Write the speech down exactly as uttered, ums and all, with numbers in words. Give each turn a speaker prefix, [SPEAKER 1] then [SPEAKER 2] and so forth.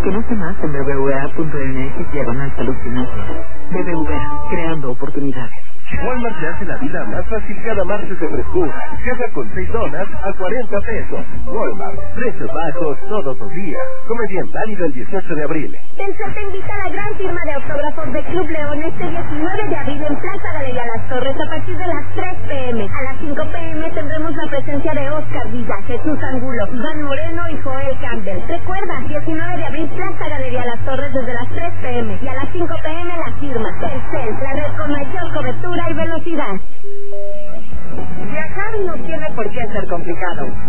[SPEAKER 1] Conoce más en b b v a punto m x diagonal salud financiera. B B V A, creando oportunidades.
[SPEAKER 2] Walmart te hace la vida más fácil cada martes de frescura. Caja con seis donas a cuarenta pesos. Walmart, precios bajos todos los días. Come bien, válido el dieciocho de abril.
[SPEAKER 3] Telcel te invita a la gran firma de autógrafos de Club León este diecinueve de abril en Plaza Galería Las Torres a partir de las tres pe eme. A las cinco pe eme tendremos la presencia de Oscar Villa, Jesús Angulo, Iván Moreno y Joel Campbell. Recuerda, diecinueve de abril, Plaza Galería Las Torres desde las tres pe eme y a las cinco pe eme la firma. Telcel, la red con mayor cobertura y velocidad.
[SPEAKER 4] Viajar no tiene por qué ser complicado.